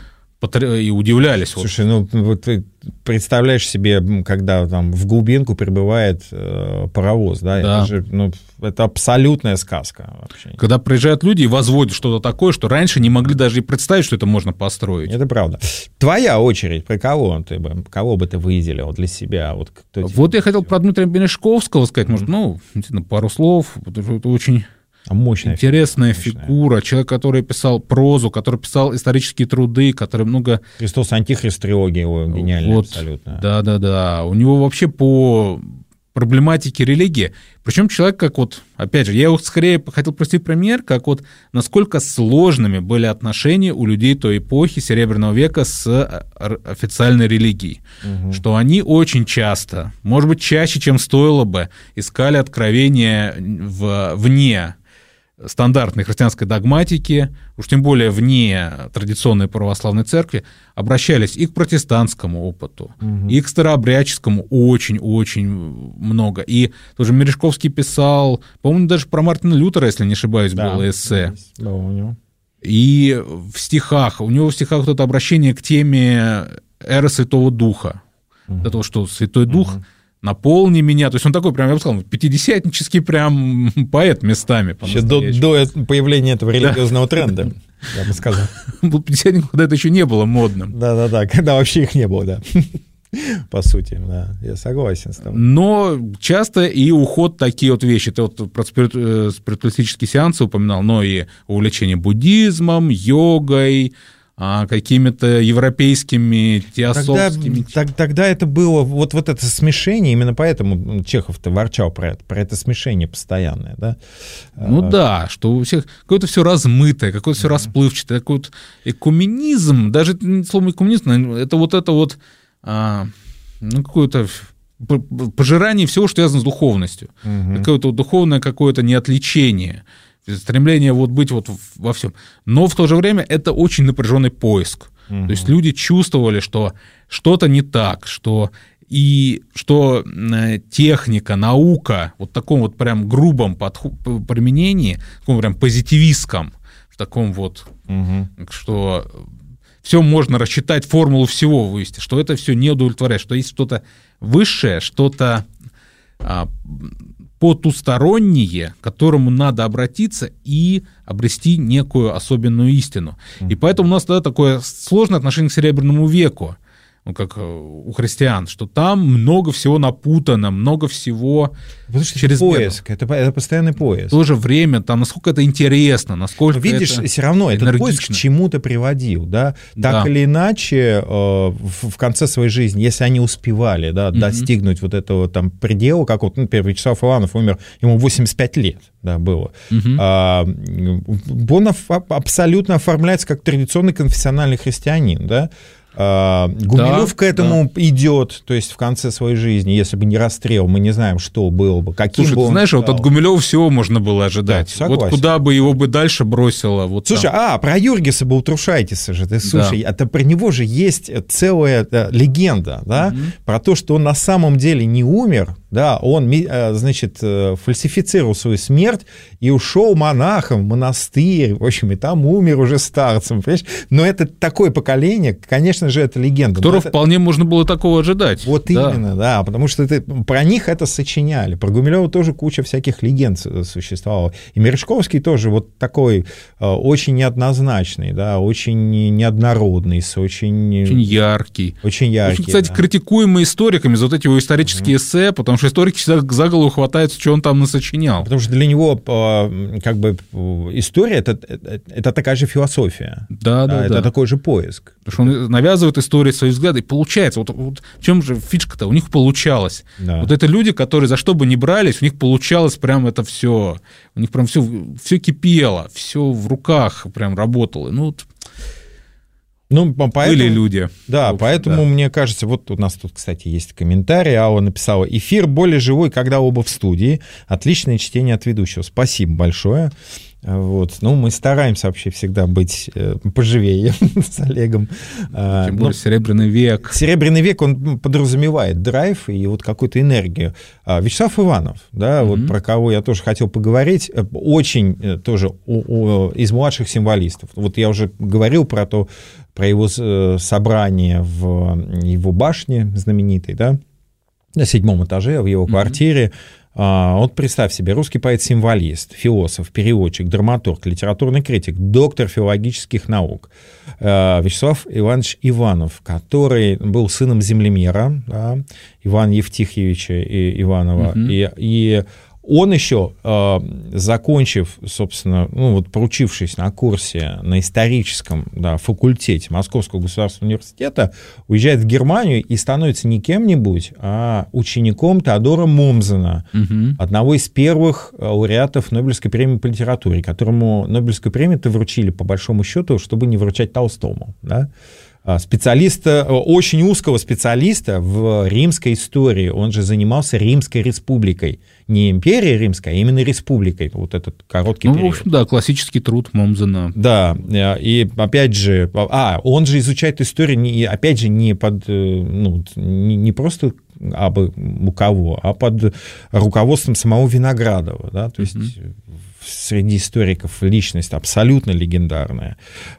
и удивлялись. Слушай, ну вот ты представляешь себе, когда там в глубинку прибывает э, паровоз, да, да. это же, ну, это абсолютная сказка вообще. Когда приезжают люди и возводят что-то такое, что раньше не могли даже и представить, что это можно построить. Это правда. Твоя очередь, про кого ты бы, кого бы ты выделил для себя? Вот, кто вот я хотел про Дмитрия Мережковского сказать, может, mm-hmm. ну, пару слов, это очень... Мощная интересная фигура, фигура, человек, который писал прозу, который писал исторические труды, который много... «Христос Антихрист» трилогия его гениальная вот, абсолютно. Да-да-да. У него вообще по проблематике религии, причем человек, как вот, опять же, я его скорее хотел привести пример, как вот насколько сложными были отношения у людей той эпохи Серебряного века с официальной религией, угу. что они очень часто, может быть, чаще, чем стоило бы, искали откровения в, вне стандартной христианской догматики, уж тем более вне традиционной православной церкви, обращались и к протестантскому опыту, угу. и к старообрядческому очень-очень много. И тоже Мережковский писал, по-моему, даже про Мартина Лютера, если не ошибаюсь, да, было эссе. Да, у него. И в стихах, у него в стихах вот это обращение к теме эры Святого Духа. Угу. Это что Святой Дух... Угу. наполни меня. То есть он такой, прям, я бы сказал, пятидесятнический прям поэт местами. Еще до, до появления этого религиозного да. тренда, я бы сказал. Был пятидесятник, когда это еще не было модным. Да-да-да, когда вообще их не было, да. По сути, да, я согласен с тобой. Но часто и уход такие вот вещи. Ты вот про спиритуалистические сеансы упоминал, но и увлечение буддизмом, йогой, какими-то европейскими, теософскими... Тогда, так, тогда это было вот, вот это смешение, именно поэтому Чехов-то ворчал про это, про это смешение постоянное, да? Ну а... да, что у всех какое-то все размытое, какое-то все mm-hmm. расплывчатое, такой вот экуменизм, даже слово экуменизм, это вот это вот, а, ну, какое-то пожирание всего, что связано с духовностью, mm-hmm. какое-то духовное какое-то неотличение, стремление вот быть вот во всем. Но в то же время это очень напряженный поиск. Угу. То есть люди чувствовали, что что-то не так, что и что техника, наука вот в таком вот прям грубом подху- применении, в таком прям позитивистском, в таком вот, угу. что все можно рассчитать, формулу всего вывести, что это все не удовлетворяет, что есть что-то высшее, что-то а, потустороннее, к которому надо обратиться и обрести некую особенную истину. Mm-hmm. И поэтому у нас тогда такое сложное отношение к Серебряному веку. ну, как у христиан, что там много всего напутано, много всего через поиск, это, это постоянный поиск. В то же время, там, насколько это интересно, насколько Но видишь, это все равно этот энергично. поиск к чему-то приводил, да, так да. или иначе, э, в, в конце своей жизни, если они успевали, да, mm-hmm. достигнуть вот этого там предела, как вот, например, Вячеслав Иванов умер, ему восемьдесят пять лет, да, было. Mm-hmm. А, он абсолютно оформляется как традиционный конфессиональный христианин, да. Гумилев да, к этому да. идет, то есть в конце своей жизни, если бы не расстрел, мы не знаем, что было бы, каким Слушай, бы ты он знаешь, стал. Вот от Гумилева всего можно было ожидать. Да, вот куда бы его бы дальше бросило. Вот слушай, там. а, про Юргиса Балтрушайтиса же, ты слушай, да. это про него же есть целая да, легенда, да, угу. про то, что он на самом деле не умер, да, он, значит, фальсифицировал свою смерть и ушел монахом в монастырь, в общем, и там умер уже старцем, понимаешь? Но это такое поколение, конечно же, это легенда. Которого это... вполне можно было такого ожидать. Вот да. именно, да, потому что это, про них это сочиняли. Про Гумилева тоже куча всяких легенд существовала. И Мережковский тоже вот такой очень неоднозначный, да, очень неоднородный, очень... Очень яркий. Очень яркий, очень, кстати, да. критикуемый историками за вот эти его исторические mm-hmm. эссе, потому что историки всегда за голову хватаются, что он там насочинял. Потому что для него как бы история это, это, это такая же философия. Да, да, да. Это да. такой же поиск. Потому что он навязывает истории свои взгляды, и получается. Вот, вот в чем же фишка-то? У них получалось. Да. Вот это люди, которые за что бы ни брались, у них получалось прям это все. У них прям все, все кипело, все в руках прям работало. Ну, вот... Ну, поэтому, были люди. Да, общем, поэтому, да. мне кажется, вот у нас тут, кстати, есть комментарий, Алла написала: эфир более живой, когда оба в студии. Отличное чтение от ведущего. Спасибо большое. Вот. Ну, мы стараемся вообще всегда быть э, поживее с Олегом. Тем более Серебряный век. Серебряный век, он подразумевает драйв и вот какую-то энергию. А Вячеслав Иванов, да, mm-hmm. вот про кого я тоже хотел поговорить, очень тоже у, у, из младших символистов. Вот я уже говорил про то, про его собрание в его башне знаменитой, да, на седьмом этаже, в его mm-hmm. квартире. Вот представь себе, русский поэт-символист, философ, переводчик, драматург, литературный критик, доктор филологических наук Вячеслав Иванович Иванов, который был сыном землемера, да, Ивана Евтихьевича Иванова, угу. и, и он еще, закончив, собственно, ну, вот проучившись на курсе на историческом да, факультете Московского государственного университета, уезжает в Германию и становится не кем-нибудь, а учеником Теодора Момзена, угу. одного из первых лауреатов Нобелевской премии по литературе, которому Нобелевскую премию-то вручили, по большому счету, чтобы не вручать Толстому, да? Специалиста, очень узкого специалиста в римской истории. Он же занимался Римской республикой. Не империей римской, а именно республикой. Вот этот короткий ну, период. В общем, да, классический труд Момзена. Да, и опять же, а, он же изучает историю, не, опять же, не под, ну, не, не просто абы у кого, а под руководством самого Виноградова, да, то есть mm-hmm. среди историков личность абсолютно легендарная.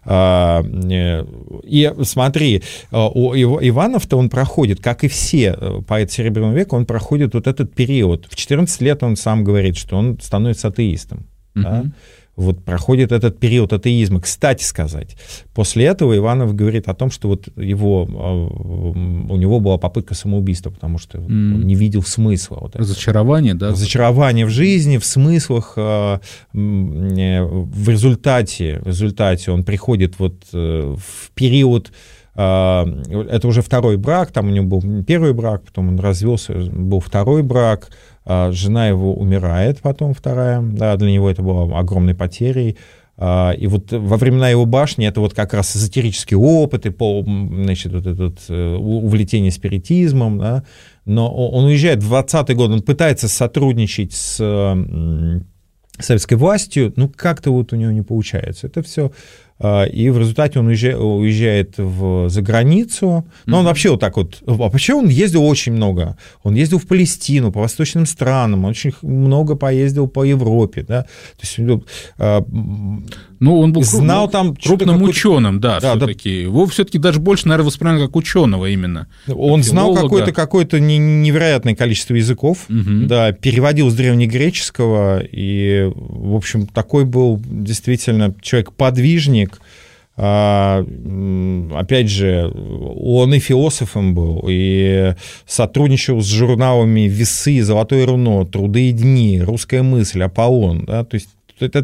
И смотри, у Иванов-то он проходит, как и все поэты Серебряного века, он проходит вот этот период. В четырнадцать лет он сам говорит, что он становится атеистом. Mm-hmm. Да? Вот проходит этот период атеизма. Кстати сказать, после этого Иванов говорит о том, что вот его, у него была попытка самоубийства, потому что mm. он не видел смысла. Вот Разочарование, да? Разочарование в жизни, в смыслах. В результате, в результате он приходит вот в период. Это уже второй брак, там у него был первый брак, потом он развелся, был второй брак, жена его умирает потом, вторая, да, для него это было огромной потерей. И вот во времена его башни это вот как раз эзотерические опыты, значит, вот это увлечение спиритизмом, да, но он уезжает в двадцатый год, он пытается сотрудничать с советской властью, ну как-то вот у него не получается. Это все. И в результате он уезжает, уезжает в, за границу. Но он mm-hmm. вообще вот так вот... А вообще он ездил очень много. Он ездил в Палестину, по восточным странам, он очень много поездил по Европе. Да? То есть, ну, он был знал крупным, там крупным ученым, да, да, все-таки. Да. Его все-таки даже больше, наверное, воспринимали как ученого именно. Он знал какое-то, какое-то невероятное количество языков, mm-hmm. да, переводил с древнегреческого, и, в общем, такой был действительно человек-подвижник, опять же, он и философом был, и сотрудничал с журналами «Весы», «Золотое руно», «Труды и дни», «Русская мысль», «Аполлон». Да? То есть это...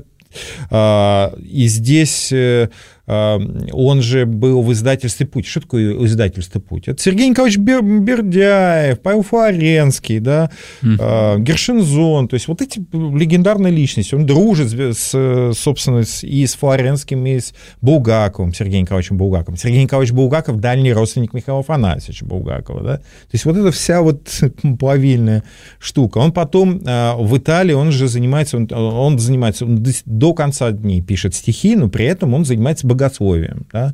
И здесь он же был в издательстве «Путь». Что такое издательство «Путь»? Это Сергей Николаевич Бердяев, Павел Флоренский, да, mm-hmm. Гершензон. То есть вот эти легендарные личности. Он дружит, с, собственно, и с Флоренским, и с Булгаковым, Сергеем Николаевичем Булгаковым. Сергей Николаевич Булгаков – дальний родственник Михаила Афанасьевича Булгакова. Да? То есть вот эта вся вот плавильная штука. Он потом в Италии, он же занимается, он, он занимается, он до конца дней пишет стихи, но при этом он занимается богословием. богословием. Да?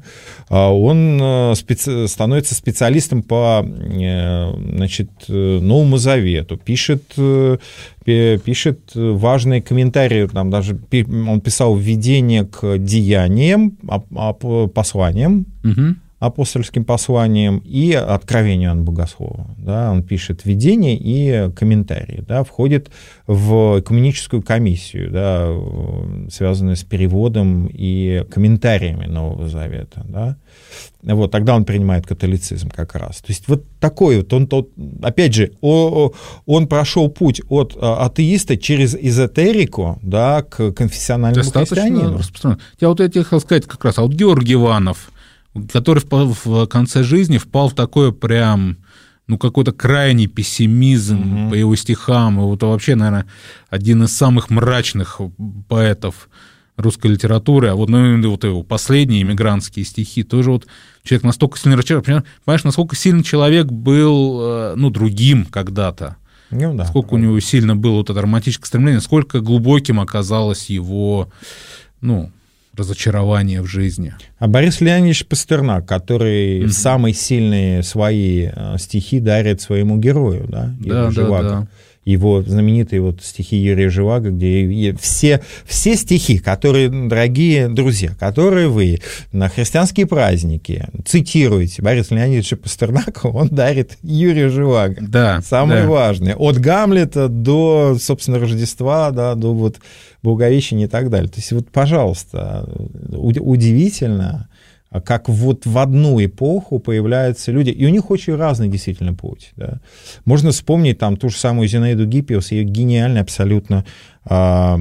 Он специ... становится специалистом по, значит, Новому Завету, пишет, пишет важные комментарии, там даже он писал введение к деяниям, посланиям, угу. апостольским посланиям и откровению Иоанна Богослова. Да? Он пишет введение и комментарии, да? Входит в экуменическую комиссию, да? Связанную с переводом и комментариями Нового Завета. Да? Вот, тогда он принимает католицизм как раз. То есть вот такой вот, он, опять же, он прошел путь от атеиста через эзотерику, да, к конфессиональному христианину. Я вот я хотел сказать как раз, а вот Георгий Иванов, который в конце жизни впал в такое прям, ну, какой-то крайний пессимизм mm-hmm. по его стихам, и вот вообще, наверное, один из самых мрачных поэтов русской литературы, а вот, ну, вот его последние эмигрантские стихи, тоже вот человек настолько сильно разочарован, понимаешь, насколько сильно человек был, ну, другим когда-то, ну, да, сколько да. у него сильно было вот это романтическое стремление, сколько глубоким оказалось его, ну, разочарование в жизни. А Борис Леонидович Пастернак, который mm-hmm. самые сильные свои стихи дарит своему герою, да, да, да, да. Его знаменитые вот стихи Юрия Живаго, где все, все стихи, которые, дорогие друзья, которые вы на христианские праздники цитируете Бориса Леонидовича Пастернака, он дарит Юрию Живаго. Да, самое да. важное. От Гамлета до, собственно, Рождества, да, до вот Благовещения и так далее. То есть вот, пожалуйста, удивительно, как вот в одну эпоху появляются люди, и у них очень разный действительно путь. Да. Можно вспомнить там ту же самую Зинаиду Гиппиус, ее гениальное абсолютно а,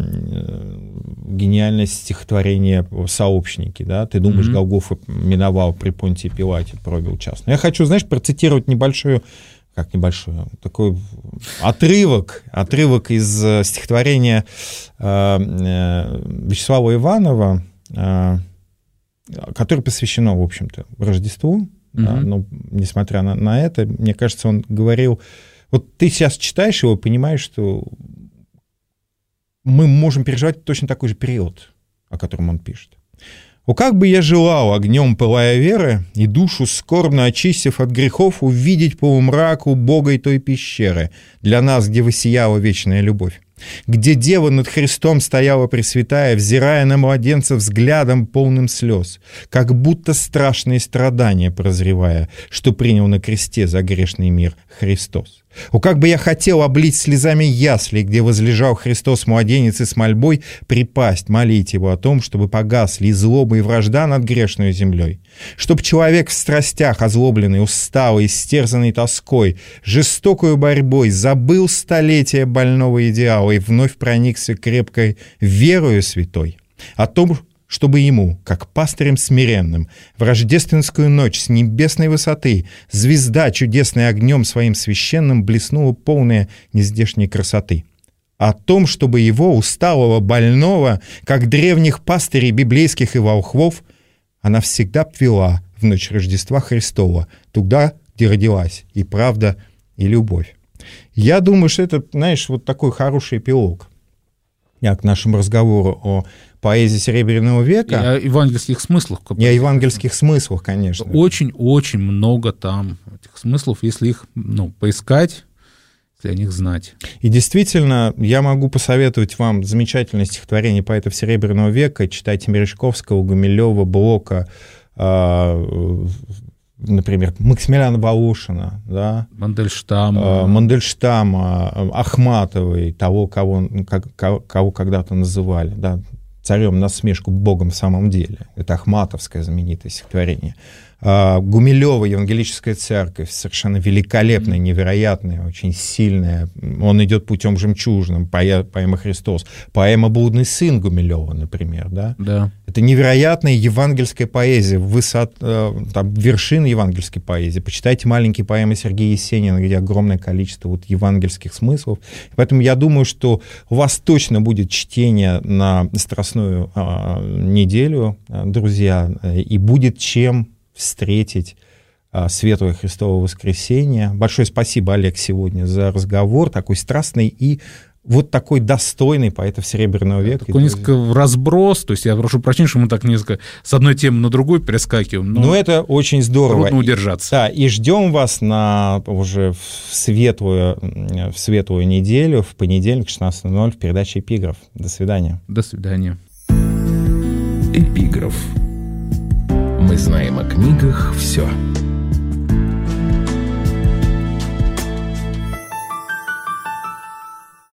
гениальное стихотворение «Сообщники». Да. Ты думаешь, mm-hmm. Голгофа миновал при Понтии Пилате, пробил час. Но я хочу, знаешь, процитировать небольшую, как небольшую, такой отрывок, отрывок из стихотворения а, Вячеслава Иванова, а, которое посвящено, в общем-то, Рождеству, mm-hmm. да, но несмотря на, на это, мне кажется, он говорил, вот ты сейчас читаешь его, понимаешь, что мы можем переживать точно такой же период, о котором он пишет. «О, как бы я желал, огнем пылая веры, и душу скорбно очистив от грехов, увидеть полумрак убогой той пещеры, для нас, где воссияла вечная любовь, где дева над Христом стояла пресвятая, взирая на младенца взглядом полным слез, как будто страшные страдания прозревая, что принял на кресте за грешный мир Христос. О, как бы я хотел облить слезами ясли, где возлежал Христос-младенец, и с мольбой припасть, молить его о том, чтобы погасли и злоба, и вражда над грешной землей, чтоб человек в страстях озлобленный, усталый, истерзанный тоской, жестокою борьбой забыл столетия больного идеала и вновь проникся крепкой верою святой, о том, чтобы ему, как пастырем смиренным, в рождественскую ночь с небесной высоты звезда, чудесной огнем своим священным, блеснула полная нездешней красоты. О том, чтобы его, усталого, больного, как древних пастырей библейских и волхвов, она всегда пвела в ночь Рождества Христова, туда, где родилась и правда, и любовь». Я думаю, что это, знаешь, вот такой хороший эпилог к нашему разговору о поэзии Серебряного века. И о евангельских смыслах. И о евангельских смыслах, конечно. Очень-очень много там этих смыслов, если их, ну, поискать, если о них знать. И действительно, я могу посоветовать вам замечательное стихотворение поэтов Серебряного века. Читайте Мережковского, Гумилева, Блока, например, Максимилиана Волошина, да? Мандельштама, Мандельштама, Ахматовой, того, кого, кого когда-то называли, да? царем насмешку Богом в самом деле. Это Ахматовское знаменитое стихотворение. Гумилева Евангелическая церковь, совершенно великолепная, невероятная, очень сильная. Он идет путем жемчужным, поэма «Христос». Поэма «Блудный сын» Гумилева, например. Да? Да. Это невероятная евангельская поэзия, высот, там, вершина евангельской поэзии. Почитайте маленькие поэмы Сергея Есенина, где огромное количество вот евангельских смыслов. Поэтому я думаю, что у вас точно будет чтение на Страстную а, неделю, друзья, и будет чем встретить а, Светлое Христово воскресенье. Большое спасибо, Олег, сегодня за разговор, такой страстный и вот такой достойный поэтов Серебряного века. Такой несколько в разброс, то есть я прошу прощения, что мы так несколько с одной темы на другую перескакиваем. Но, но это очень здорово. Трудно удержаться. Да, и ждем вас на уже в светлую, в светлую неделю, в понедельник, шестнадцать ноль ноль, в передаче «Эпиграф». До свидания. До свидания. Эпиграф. Мы знаем о книгах все.